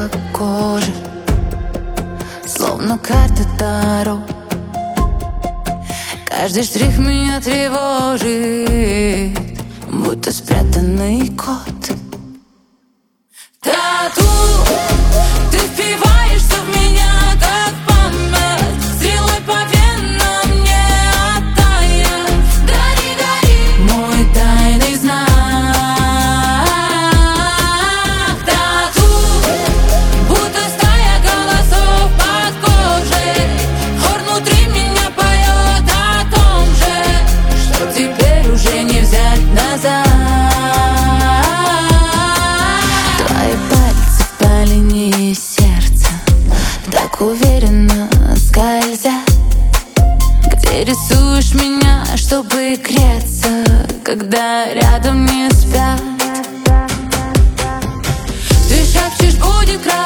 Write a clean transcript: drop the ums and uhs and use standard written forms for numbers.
по коже, словно карта Таро. Каждый штрих меня тревожит, будто спрятанный код. Тату, ты впиваешься в меня, как память, стрелой по венам не оттаять. Гори, гори, мой тайный знак. Тату, будто стая голосов под кожей, хор внутри меня поет о том же, что теперь уже не взять назад. Так уверенно скользя, где рисуешь меня, чтобы греться, когда рядом не спят. Ты шепчешь, будет красиво.